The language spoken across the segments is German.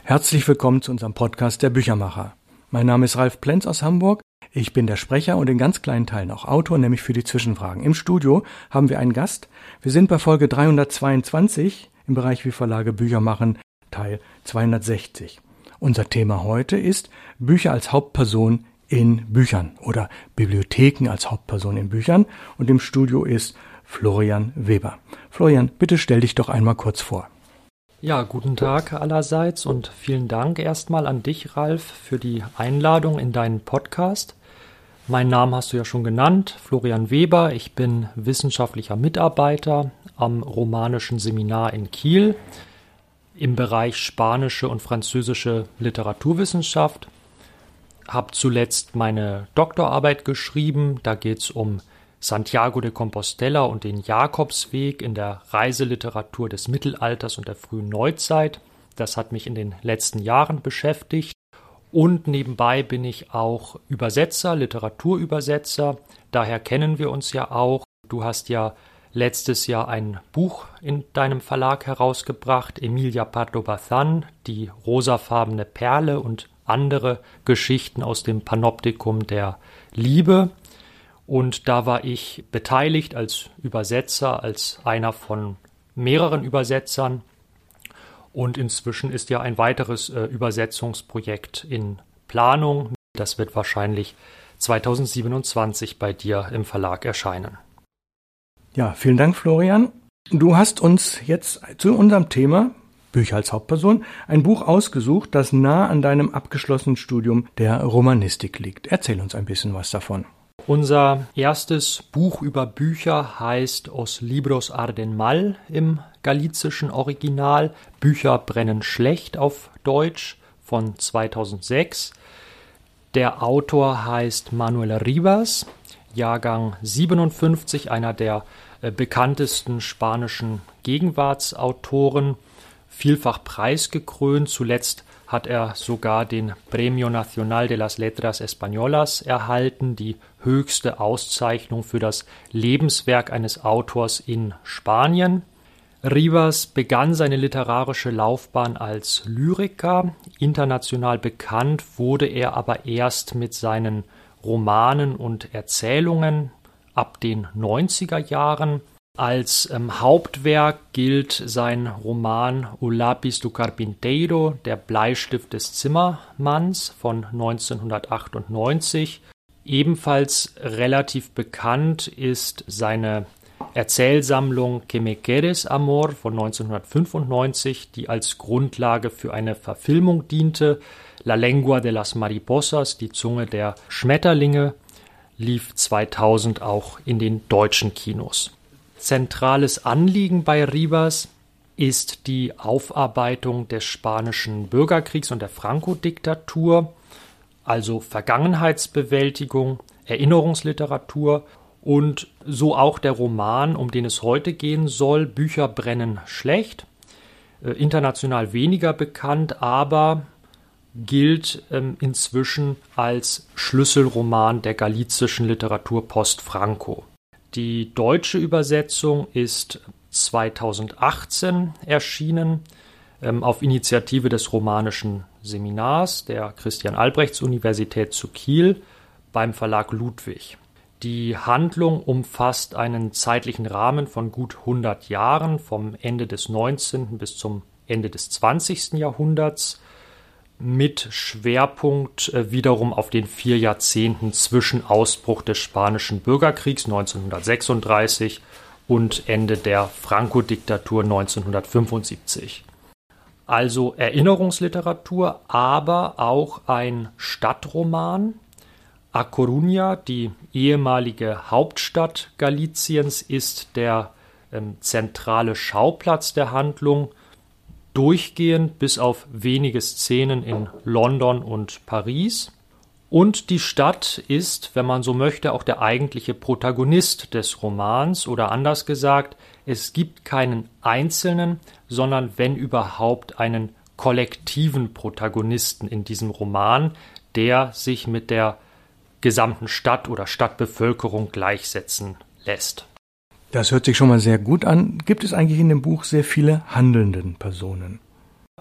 Herzlich willkommen zu unserem Podcast der Büchermacher. Mein Name ist Ralf Plenz aus Hamburg. Ich bin der Sprecher und in ganz kleinen Teilen auch Autor, nämlich für die Zwischenfragen. Im Studio haben wir einen Gast. Wir sind bei Folge 322 im Bereich Wie Verlage Bücher machen, Teil 260. Unser Thema heute ist Bücher als Hauptperson in Büchern oder Bibliotheken als Hauptperson in Büchern. Und im Studio ist Florian Weber. Florian, bitte stell dich doch einmal kurz vor. Ja, guten Tag allerseits und vielen Dank erstmal an dich, Ralf, für die Einladung in deinen Podcast. Meinen Namen hast du ja schon genannt, Florian Weber. Ich bin wissenschaftlicher Mitarbeiter am Romanischen Seminar in Kiel im Bereich spanische und französische Literaturwissenschaft. Habe zuletzt meine Doktorarbeit geschrieben. Da geht es um Santiago de Compostela und den Jakobsweg in der Reiseliteratur des Mittelalters und der frühen Neuzeit. Das hat mich in den letzten Jahren beschäftigt. Und nebenbei bin ich auch Übersetzer, Literaturübersetzer. Daher kennen wir uns ja auch. Du hast ja letztes Jahr ein Buch in deinem Verlag herausgebracht, Emilia Pardo Bazán, die rosafarbene Perle und andere Geschichten aus dem Panoptikum der Liebe. Und da war ich beteiligt als Übersetzer, als einer von mehreren Übersetzern. Und inzwischen ist ja ein weiteres Übersetzungsprojekt in Planung. Das wird wahrscheinlich 2027 bei dir im Verlag erscheinen. Ja, vielen Dank, Florian. Du hast uns jetzt zu unserem Thema Bücher als Hauptperson ein Buch ausgesucht, das nah an deinem abgeschlossenen Studium der Romanistik liegt. Erzähl uns ein bisschen was davon. Unser erstes Buch über Bücher heißt Os libros arden mal im galizischen Original. Bücher brennen schlecht auf Deutsch von 2006. Der Autor heißt Manuel Rivas, Jahrgang 57, einer der bekanntesten spanischen Gegenwartsautoren, vielfach preisgekrönt. Zuletzt hat er sogar den Premio Nacional de las Letras Españolas erhalten, die höchste Auszeichnung für das Lebenswerk eines Autors in Spanien. Rivas begann seine literarische Laufbahn als Lyriker. International bekannt wurde er aber erst mit seinen Romanen und Erzählungen ab den 90er Jahren. Als Hauptwerk gilt sein Roman O Lápis do Carpinteiro, der Bleistift des Zimmermanns von 1998. Ebenfalls relativ bekannt ist seine Erzählsammlung Que me quieres, amor von 1995, die als Grundlage für eine Verfilmung diente. La lengua de las mariposas, die Zunge der Schmetterlinge, lief 2000 auch in den deutschen Kinos. Zentrales Anliegen bei Rivas ist die Aufarbeitung des spanischen Bürgerkriegs und der Franco-Diktatur, also Vergangenheitsbewältigung, Erinnerungsliteratur und so auch der Roman, um den es heute gehen soll, Bücher brennen schlecht, international weniger bekannt, aber gilt inzwischen als Schlüsselroman der galizischen Literatur post-Franco. Die deutsche Übersetzung ist 2018 erschienen, auf Initiative des Romanischen Seminars der Christian-Albrechts-Universität zu Kiel beim Verlag Ludwig. Die Handlung umfasst einen zeitlichen Rahmen von gut 100 Jahren, vom Ende des 19. bis zum Ende des 20. Jahrhunderts, mit Schwerpunkt wiederum auf den 4 Jahrzehnten zwischen Ausbruch des Spanischen Bürgerkriegs 1936 und Ende der Franco-Diktatur 1975. Also Erinnerungsliteratur, aber auch ein Stadtroman. A Coruña, die ehemalige Hauptstadt Galiciens, ist der zentrale Schauplatz der Handlung, durchgehend bis auf wenige Szenen in London und Paris. Und die Stadt ist, wenn man so möchte, auch der eigentliche Protagonist des Romans, oder anders gesagt, es gibt keinen einzelnen, sondern wenn überhaupt einen kollektiven Protagonisten in diesem Roman, der sich mit der gesamten Stadt oder Stadtbevölkerung gleichsetzen lässt. Das hört sich schon mal sehr gut an. Gibt es eigentlich in dem Buch sehr viele handelnden Personen?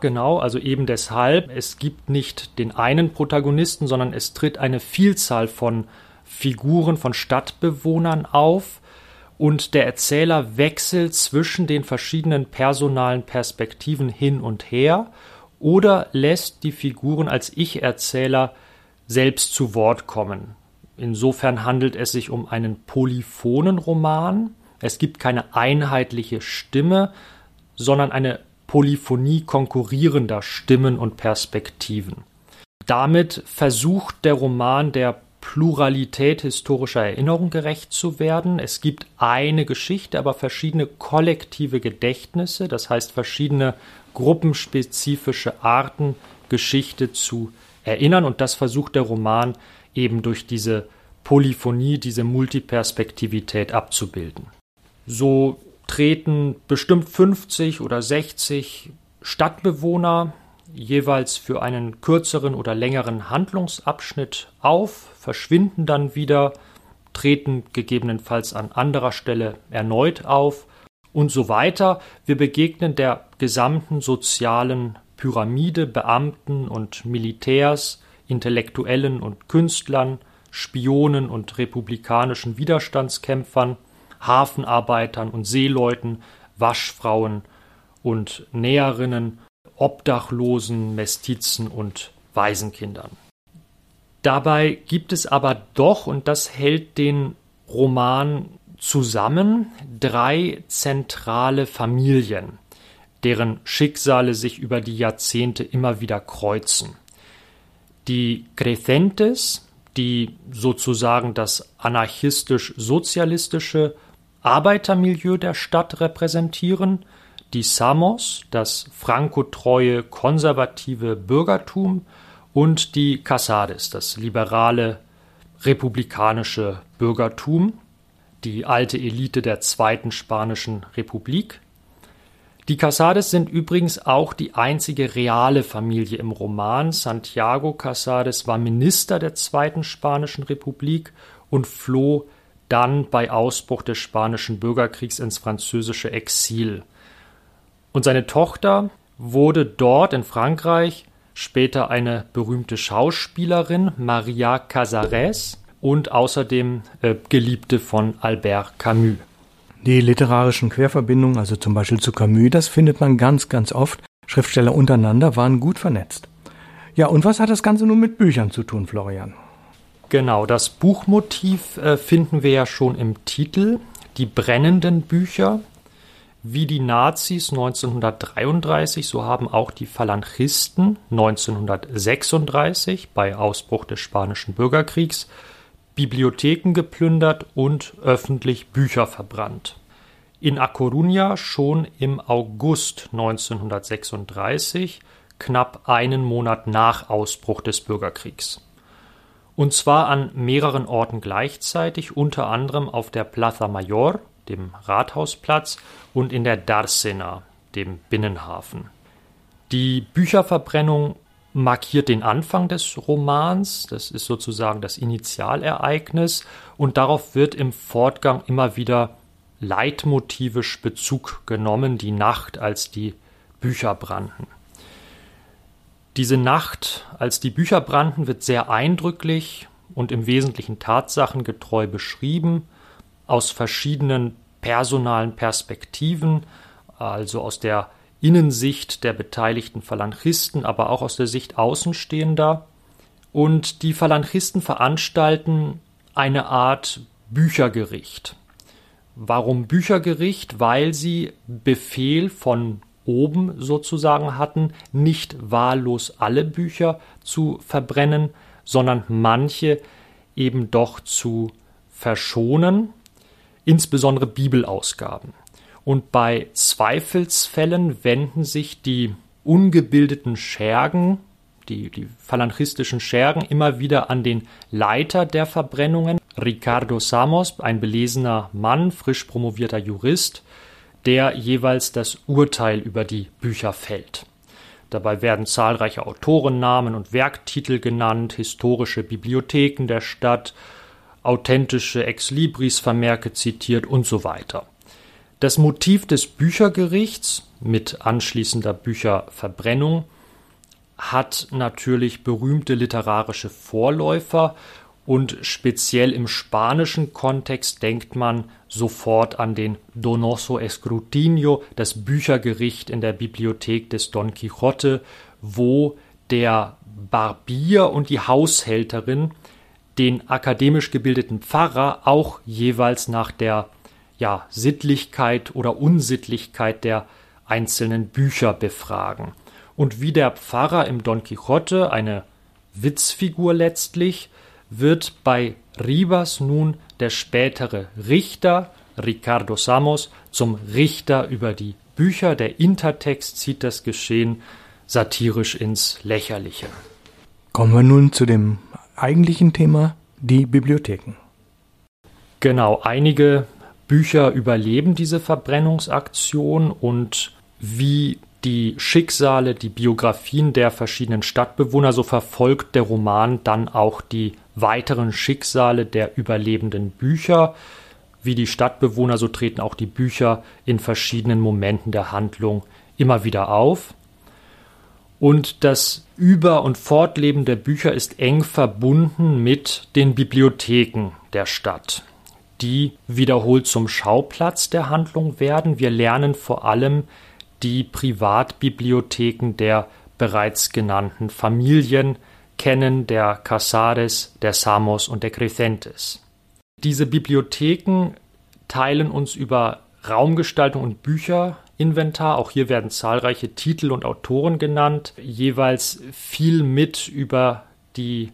Genau, also eben deshalb, es gibt nicht den einen Protagonisten, sondern es tritt eine Vielzahl von Figuren, von Stadtbewohnern auf und der Erzähler wechselt zwischen den verschiedenen personalen Perspektiven hin und her oder lässt die Figuren als Ich-Erzähler selbst zu Wort kommen. Insofern handelt es sich um einen polyphonen Roman. Es gibt keine einheitliche Stimme, sondern eine Polyphonie konkurrierender Stimmen und Perspektiven. Damit versucht der Roman der Pluralität historischer Erinnerung gerecht zu werden. Es gibt eine Geschichte, aber verschiedene kollektive Gedächtnisse, das heißt verschiedene gruppenspezifische Arten, Geschichte zu erinnern. Und das versucht der Roman eben durch diese Polyphonie, diese Multiperspektivität abzubilden. So treten bestimmt 50 oder 60 Stadtbewohner jeweils für einen kürzeren oder längeren Handlungsabschnitt auf, verschwinden dann wieder, treten gegebenenfalls an anderer Stelle erneut auf und so weiter. Wir begegnen der gesamten sozialen Pyramide, Beamten und Militärs, Intellektuellen und Künstlern, Spionen und republikanischen Widerstandskämpfern, Hafenarbeitern und Seeleuten, Waschfrauen und Näherinnen, Obdachlosen, Mestizen und Waisenkindern. Dabei gibt es aber doch, und das hält den Roman zusammen, 3 zentrale Familien, deren Schicksale sich über die Jahrzehnte immer wieder kreuzen. Die Crecentes, die sozusagen das anarchistisch-sozialistische Arbeitermilieu der Stadt repräsentieren, die Samos, das frankotreue, konservative Bürgertum und die Casades, das liberale, republikanische Bürgertum, die alte Elite der Zweiten Spanischen Republik. Die Casades sind übrigens auch die einzige reale Familie im Roman. Santiago Casades war Minister der Zweiten Spanischen Republik und floh dann bei Ausbruch des Spanischen Bürgerkriegs ins französische Exil. Und seine Tochter wurde dort in Frankreich später eine berühmte Schauspielerin, Maria Casares, und außerdem Geliebte von Albert Camus. Die literarischen Querverbindungen, also zum Beispiel zu Camus, das findet man ganz, ganz oft. Schriftsteller untereinander waren gut vernetzt. Ja, und was hat das Ganze nun mit Büchern zu tun, Florian? Genau, das Buchmotiv finden wir ja schon im Titel. Die brennenden Bücher. Wie die Nazis 1933, so haben auch die Falangisten 1936 bei Ausbruch des Spanischen Bürgerkriegs Bibliotheken geplündert und öffentlich Bücher verbrannt. In A Coruña schon im August 1936, knapp einen Monat nach Ausbruch des Bürgerkriegs. Und zwar an mehreren Orten gleichzeitig, unter anderem auf der Plaza Mayor, dem Rathausplatz, und in der Dársena, dem Binnenhafen. Die Bücherverbrennung markiert den Anfang des Romans, das ist sozusagen das Initialereignis, und darauf wird im Fortgang immer wieder leitmotivisch Bezug genommen, die Nacht, als die Bücher brannten. Diese Nacht, als die Bücher brannten, wird sehr eindrücklich und im Wesentlichen tatsachengetreu beschrieben, aus verschiedenen personalen Perspektiven, also aus der Innensicht der beteiligten Falangisten, aber auch aus der Sicht Außenstehender. Und die Falangisten veranstalten eine Art Büchergericht. Warum Büchergericht? Weil sie Befehl von oben sozusagen hatten, nicht wahllos alle Bücher zu verbrennen, sondern manche eben doch zu verschonen, insbesondere Bibelausgaben. Und bei Zweifelsfällen wenden sich die ungebildeten Schergen, die falangistischen Schergen, immer wieder an den Leiter der Verbrennungen, Ricardo Samos, ein belesener Mann, frisch promovierter Jurist, der jeweils das Urteil über die Bücher fällt. Dabei werden zahlreiche Autorennamen und Werktitel genannt, historische Bibliotheken der Stadt, authentische Ex-Libris-Vermerke zitiert und so weiter. Das Motiv des Büchergerichts mit anschließender Bücherverbrennung hat natürlich berühmte literarische Vorläufer und speziell im spanischen Kontext denkt man sofort an den Donoso Escrutinio, das Büchergericht in der Bibliothek des Don Quixote, wo der Barbier und die Haushälterin den akademisch gebildeten Pfarrer auch jeweils nach der Sittlichkeit oder Unsittlichkeit der einzelnen Bücher befragen. Und wie der Pfarrer im Don Quixote, eine Witzfigur letztlich, wird bei Rivas nun der spätere Richter, Ricardo Samos, zum Richter über die Bücher. Der Intertext zieht das Geschehen satirisch ins Lächerliche. Kommen wir nun zu dem eigentlichen Thema, die Bibliotheken. Genau, einige Bücher überleben diese Verbrennungsaktion und wie die Schicksale, die Biografien der verschiedenen Stadtbewohner, so verfolgt der Roman dann auch die weiteren Schicksale der überlebenden Bücher. Wie die Stadtbewohner, so treten auch die Bücher in verschiedenen Momenten der Handlung immer wieder auf. Und das Über- und Fortleben der Bücher ist eng verbunden mit den Bibliotheken der Stadt, die wiederholt zum Schauplatz der Handlung werden. Wir lernen vor allem die Privatbibliotheken der bereits genannten Familien kennen, der Casares, der Samos und der Crecentes. Diese Bibliotheken teilen uns über Raumgestaltung und Bücherinventar, auch hier werden zahlreiche Titel und Autoren genannt, jeweils viel mit über die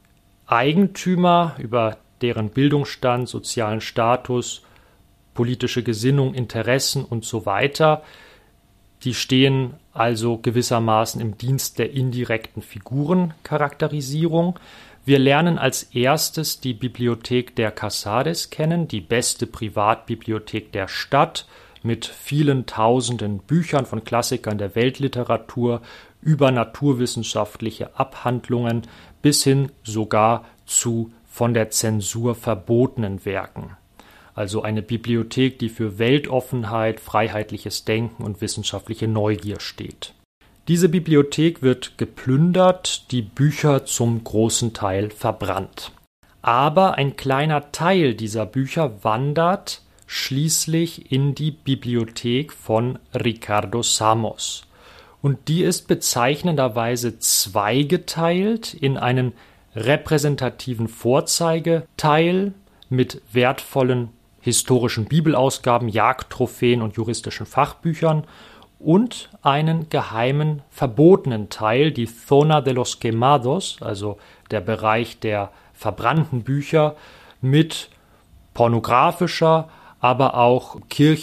Eigentümer, über deren Bildungsstand, sozialen Status, politische Gesinnung, Interessen und so weiter. Die stehen also gewissermaßen im Dienst der indirekten Figurencharakterisierung. Wir lernen als erstes die Bibliothek der Casares kennen, die beste Privatbibliothek der Stadt mit vielen tausenden Büchern von Klassikern der Weltliteratur über naturwissenschaftliche Abhandlungen bis hin sogar zu von der Zensur verbotenen Werken. Also eine Bibliothek, die für Weltoffenheit, freiheitliches Denken und wissenschaftliche Neugier steht. Diese Bibliothek wird geplündert, die Bücher zum großen Teil verbrannt. Aber ein kleiner Teil dieser Bücher wandert schließlich in die Bibliothek von Ricardo Samos. Und die ist bezeichnenderweise zweigeteilt in einen repräsentativen Vorzeigeteil mit wertvollen historischen Bibelausgaben, Jagdtrophäen und juristischen Fachbüchern und einen geheimen, verbotenen Teil, die Zona de los Quemados, also der Bereich der verbrannten Bücher, mit pornografischer, aber auch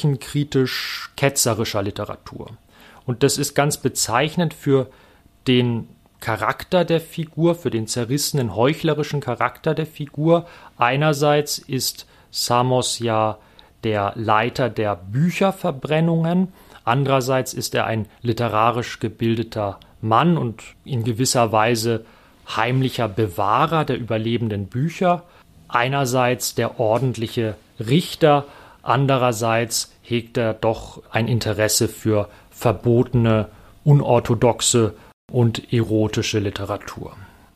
kirchenkritisch-ketzerischer Literatur. Und das ist ganz bezeichnend für den Charakter der Figur, für den zerrissenen, heuchlerischen Charakter der Figur. Einerseits ist Samos ja der Leiter der Bücherverbrennungen, andererseits ist er ein literarisch gebildeter Mann und in gewisser Weise heimlicher Bewahrer der überlebenden Bücher. Einerseits der ordentliche Richter, andererseits hegt er doch ein Interesse für verbotene, unorthodoxe und erotische Literatur.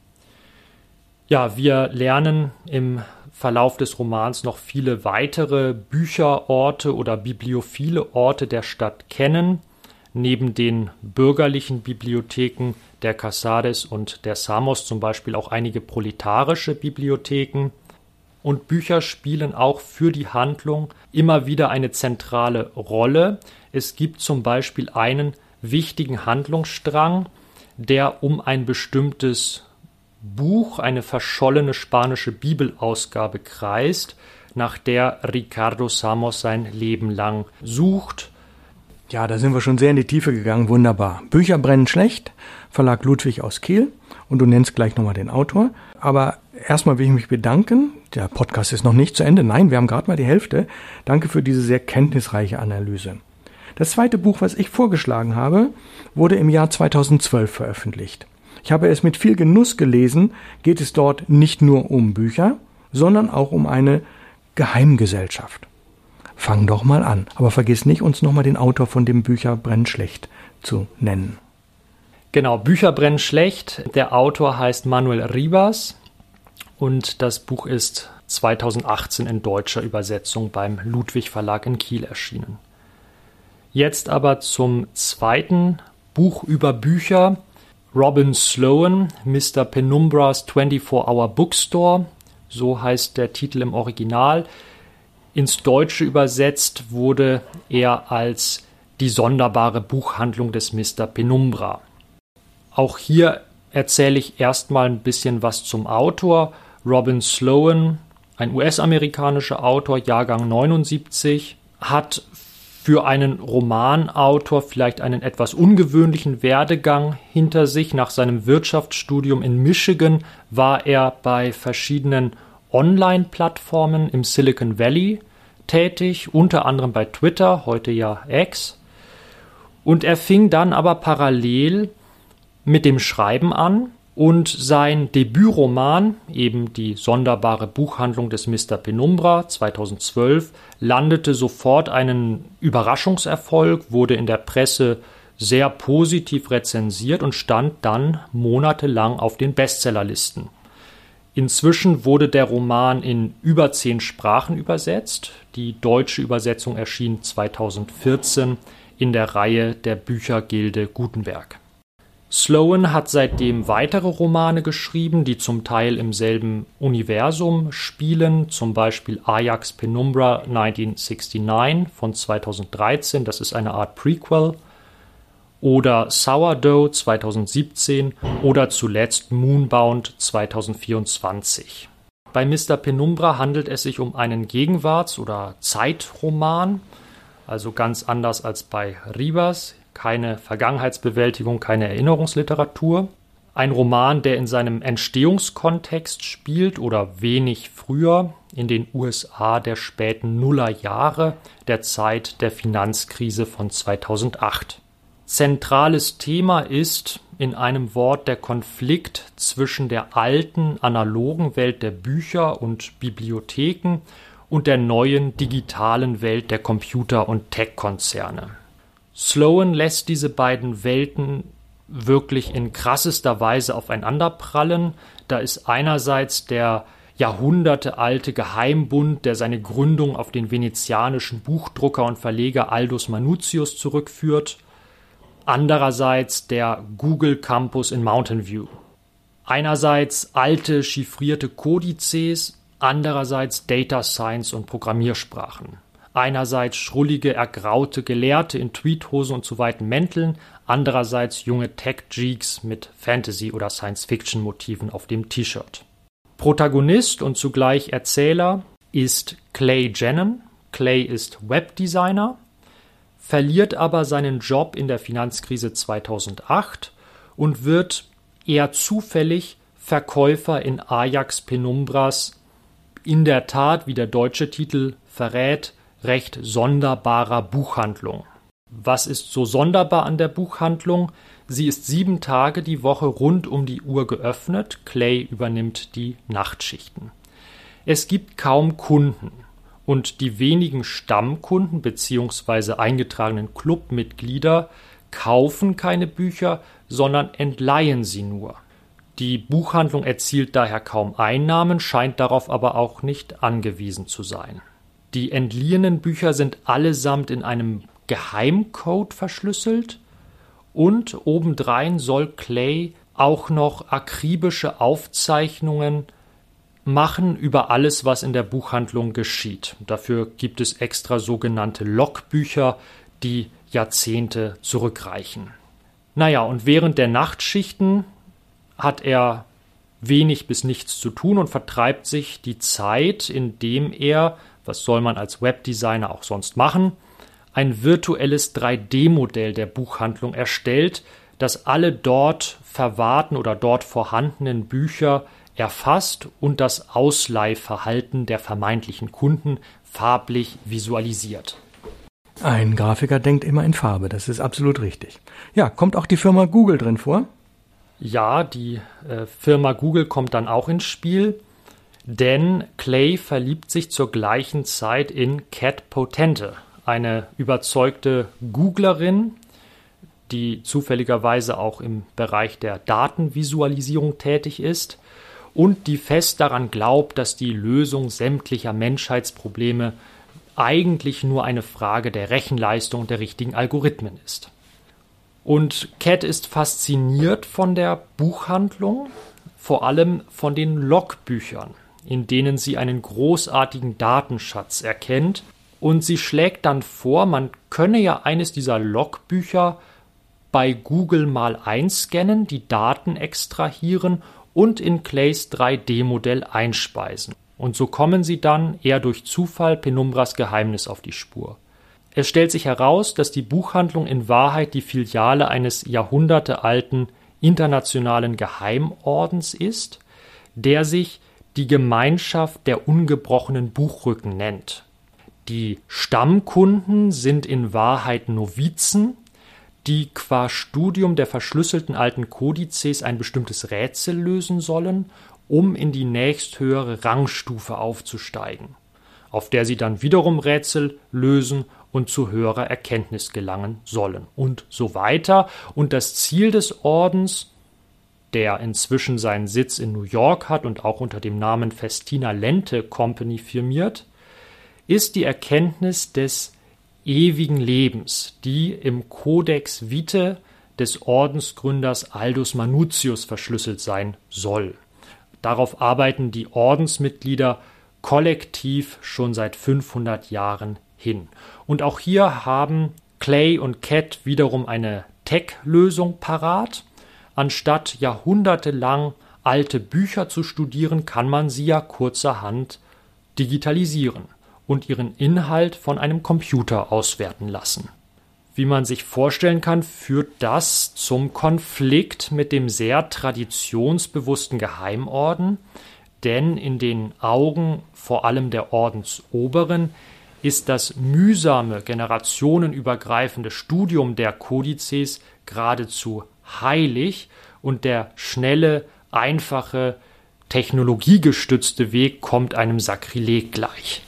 Ja, wir lernen im Verlauf des Romans noch viele weitere Bücherorte oder bibliophile Orte der Stadt kennen. Neben den bürgerlichen Bibliotheken der Casares und der Samos zum Beispiel auch einige proletarische Bibliotheken. Und Bücher spielen auch für die Handlung immer wieder eine zentrale Rolle. Es gibt zum Beispiel einen wichtigen Handlungsstrang, der um ein bestimmtes Buch, eine verschollene spanische Bibelausgabe kreist, nach der Ricardo Samos sein Leben lang sucht. Ja, da sind wir schon sehr in die Tiefe gegangen, wunderbar. Bücher brennen schlecht, Verlag Ludwig aus Kiel, und du nennst gleich nochmal den Autor. Aber erstmal will ich mich bedanken, der Podcast ist noch nicht zu Ende, nein, wir haben gerade mal die Hälfte. Danke für diese sehr kenntnisreiche Analyse. Das zweite Buch, was ich vorgeschlagen habe, wurde im Jahr 2012 veröffentlicht. Ich habe es mit viel Genuss gelesen, geht es dort nicht nur um Bücher, sondern auch um eine Geheimgesellschaft. Fang doch mal an. Aber vergiss nicht, uns nochmal den Autor von dem Bücher brennen schlecht zu nennen. Genau, Bücher brennen schlecht. Der Autor heißt Manuel Ribas und das Buch ist 2018 in deutscher Übersetzung beim Ludwig Verlag in Kiel erschienen. Jetzt aber zum zweiten Buch über Bücher. Robin Sloan, Mr. Penumbras 24-Hour Bookstore, so heißt der Titel im Original. Ins Deutsche übersetzt wurde er als die sonderbare Buchhandlung des Mr. Penumbra. Auch hier erzähle ich erstmal ein bisschen was zum Autor. Robin Sloan, ein US-amerikanischer Autor, Jahrgang 79, hat für einen Romanautor vielleicht einen etwas ungewöhnlichen Werdegang hinter sich. Nach seinem Wirtschaftsstudium in Michigan war er bei verschiedenen Online-Plattformen im Silicon Valley tätig, unter anderem bei Twitter, heute ja X. Und er fing dann aber parallel mit dem Schreiben an und sein Debütroman, eben die sonderbare Buchhandlung des Mr. Penumbra 2012, landete sofort einen Überraschungserfolg, wurde in der Presse sehr positiv rezensiert und stand dann monatelang auf den Bestsellerlisten. Inzwischen wurde der Roman in über 10 Sprachen übersetzt. Die deutsche Übersetzung erschien 2014 in der Reihe der Büchergilde Gutenberg. Sloan hat seitdem weitere Romane geschrieben, die zum Teil im selben Universum spielen, zum Beispiel Ajax Penumbra 1969 von 2013, das ist eine Art Prequel, oder Sourdough 2017 oder zuletzt Moonbound 2024. Bei Mr. Penumbra handelt es sich um einen Gegenwarts- oder Zeitroman, also ganz anders als bei Ribas. Keine Vergangenheitsbewältigung, keine Erinnerungsliteratur. Ein Roman, der in seinem Entstehungskontext spielt oder wenig früher in den USA der späten Nullerjahre, der Zeit der Finanzkrise von 2008. Zentrales Thema ist in einem Wort der Konflikt zwischen der alten, analogen Welt der Bücher und Bibliotheken und der neuen, digitalen Welt der Computer- und Tech-Konzerne. Sloan lässt diese beiden Welten wirklich in krassester Weise aufeinanderprallen. Da ist einerseits der jahrhundertealte Geheimbund, der seine Gründung auf den venezianischen Buchdrucker und Verleger Aldus Manutius zurückführt. Andererseits der Google Campus in Mountain View. Einerseits alte, chiffrierte Kodizes, andererseits Data Science und Programmiersprachen. Einerseits schrullige, ergraute Gelehrte in Tweethosen und zu weiten Mänteln, andererseits junge Tech-Geeks mit Fantasy- oder Science-Fiction-Motiven auf dem T-Shirt. Protagonist und zugleich Erzähler ist Clay Jennen. Clay ist Webdesigner, verliert aber seinen Job in der Finanzkrise 2008 und wird eher zufällig Verkäufer in Ajax Penumbras, in der Tat, wie der deutsche Titel verrät, recht sonderbarer Buchhandlung. Was ist so sonderbar an der Buchhandlung? Sie ist 7 Tage die Woche rund um die Uhr geöffnet. Clay übernimmt die Nachtschichten. Es gibt kaum Kunden und die wenigen Stammkunden bzw. eingetragenen Clubmitglieder kaufen keine Bücher, sondern entleihen sie nur. Die Buchhandlung erzielt daher kaum Einnahmen, scheint darauf aber auch nicht angewiesen zu sein. Die entliehenen Bücher sind allesamt in einem Geheimcode verschlüsselt und obendrein soll Clay auch noch akribische Aufzeichnungen machen über alles, was in der Buchhandlung geschieht. Dafür gibt es extra sogenannte Logbücher, die Jahrzehnte zurückreichen. Naja, und während der Nachtschichten hat er wenig bis nichts zu tun und vertreibt sich die Zeit, indem er, was soll man als Webdesigner auch sonst machen, ein virtuelles 3D-Modell der Buchhandlung erstellt, das alle dort verwahrten oder dort vorhandenen Bücher erfasst und das Ausleihverhalten der vermeintlichen Kunden farblich visualisiert. Ein Grafiker denkt immer in Farbe, das ist absolut richtig. Ja, kommt auch die Firma Google drin vor? Ja, die Firma Google kommt dann auch ins Spiel. Denn Clay verliebt sich zur gleichen Zeit in Cat Potente, eine überzeugte Googlerin, die zufälligerweise auch im Bereich der Datenvisualisierung tätig ist und die fest daran glaubt, dass die Lösung sämtlicher Menschheitsprobleme eigentlich nur eine Frage der Rechenleistung der richtigen Algorithmen ist. Und Cat ist fasziniert von der Buchhandlung, vor allem von den Logbüchern, in denen sie einen großartigen Datenschatz erkennt. Und sie schlägt dann vor, man könne ja eines dieser Logbücher bei Google mal einscannen, die Daten extrahieren und in Clays 3D-Modell einspeisen. Und so kommen sie dann eher durch Zufall Penumbras Geheimnis auf die Spur. Es stellt sich heraus, dass die Buchhandlung in Wahrheit die Filiale eines jahrhundertealten internationalen Geheimordens ist, der sich die Gemeinschaft der ungebrochenen Buchrücken nennt. Die Stammkunden sind in Wahrheit Novizen, die qua Studium der verschlüsselten alten Kodizes ein bestimmtes Rätsel lösen sollen, um in die nächsthöhere Rangstufe aufzusteigen, auf der sie dann wiederum Rätsel lösen und zu höherer Erkenntnis gelangen sollen und so weiter. Und das Ziel des Ordens, der inzwischen seinen Sitz in New York hat und auch unter dem Namen Festina Lente Company firmiert, ist die Erkenntnis des ewigen Lebens, die im Codex Vitae des Ordensgründers Aldus Manutius verschlüsselt sein soll. Darauf arbeiten die Ordensmitglieder kollektiv schon seit 500 Jahren hin. Und auch hier haben Clay und Cat wiederum eine Tech-Lösung parat. Anstatt jahrhundertelang alte Bücher zu studieren, kann man sie ja kurzerhand digitalisieren und ihren Inhalt von einem Computer auswerten lassen. Wie man sich vorstellen kann, führt das zum Konflikt mit dem sehr traditionsbewussten Geheimorden, denn in den Augen vor allem der Ordensoberen ist das mühsame, generationenübergreifende Studium der Kodizes geradezu heilig und der schnelle, einfache, technologiegestützte Weg kommt einem Sakrileg gleich.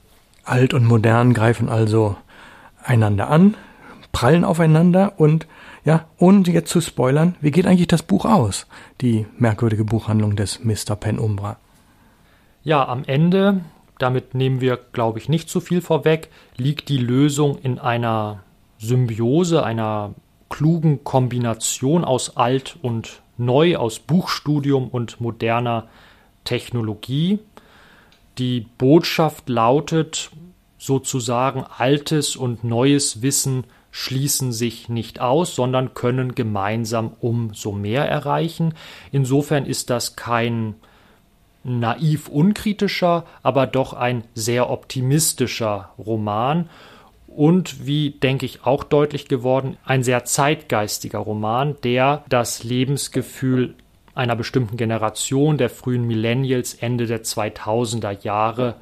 Alt und modern greifen also einander an, prallen aufeinander und ja, ohne jetzt zu spoilern, wie geht eigentlich das Buch aus? Die merkwürdige Buchhandlung des Mr. Penumbra. Ja, am Ende, damit nehmen wir, glaube ich, nicht zu viel vorweg, liegt die Lösung in einer Symbiose, einer klugen Kombination aus alt und neu, aus Buchstudium und moderner Technologie. Die Botschaft lautet sozusagen, altes und neues Wissen schließen sich nicht aus, sondern können gemeinsam umso mehr erreichen. Insofern ist das kein naiv unkritischer, aber doch ein sehr optimistischer Roman und, wie denke ich auch deutlich geworden, ein sehr zeitgeistiger Roman, der das Lebensgefühl einer bestimmten Generation der frühen Millennials Ende der 2000er Jahre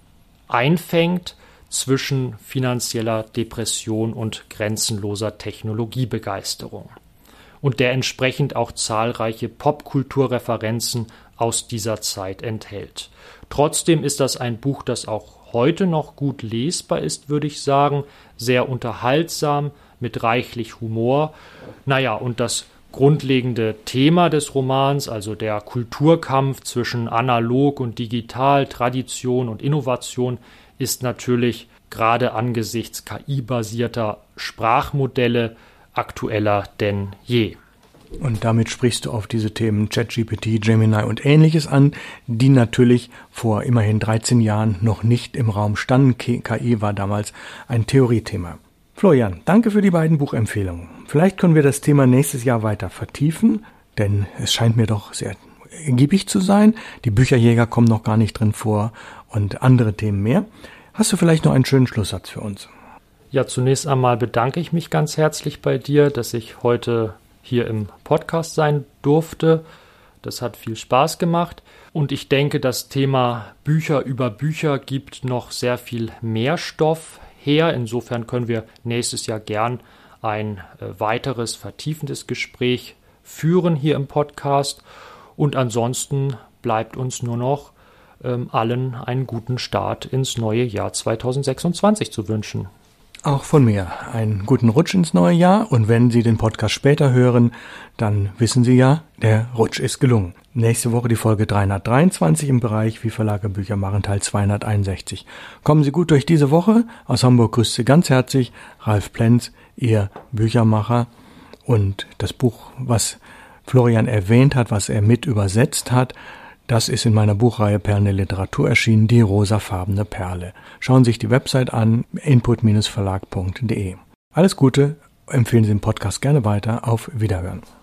einfängt zwischen finanzieller Depression und grenzenloser Technologiebegeisterung und der entsprechend auch zahlreiche Popkulturreferenzen aus dieser Zeit enthält. Trotzdem ist das ein Buch, das auch heute noch gut lesbar ist, würde ich sagen, sehr unterhaltsam, mit reichlich Humor. Naja, und das grundlegende Thema des Romans, also der Kulturkampf zwischen analog und digital, Tradition und Innovation, ist natürlich gerade angesichts KI-basierter Sprachmodelle aktueller denn je. Und damit sprichst du auf diese Themen ChatGPT, Gemini und Ähnliches an, die natürlich vor immerhin 13 Jahren noch nicht im Raum standen. KI war damals ein Theoriethema. Florian, danke für die beiden Buchempfehlungen. Vielleicht können wir das Thema nächstes Jahr weiter vertiefen, denn es scheint mir doch sehr ergiebig zu sein. Die Bücherjäger kommen noch gar nicht drin vor und andere Themen mehr. Hast du vielleicht noch einen schönen Schlusssatz für uns? Ja, zunächst einmal bedanke ich mich ganz herzlich bei dir, dass ich heute hier im Podcast sein durfte. Das hat viel Spaß gemacht. Und ich denke, das Thema Bücher über Bücher gibt noch sehr viel mehr Stoff her. Insofern können wir nächstes Jahr gern ein weiteres vertiefendes Gespräch führen hier im Podcast. Und ansonsten bleibt uns nur noch allen einen guten Start ins neue Jahr 2026 zu wünschen. Auch von mir einen guten Rutsch ins neue Jahr, und wenn Sie den Podcast später hören, dann wissen Sie ja, der Rutsch ist gelungen. Nächste Woche die Folge 323 im Bereich Wie Verlage Bücher machen, Teil 261. Kommen Sie gut durch diese Woche. Aus Hamburg grüßt Sie ganz herzlich Ralf Plenz, Ihr Büchermacher. Und das Buch, was Florian erwähnt hat, was er mit übersetzt hat, das ist in meiner Buchreihe Perlen der Literatur erschienen, Die rosafarbene Perle. Schauen Sie sich die Website an, input-verlag.de. Alles Gute, empfehlen Sie den Podcast gerne weiter. Auf Wiederhören.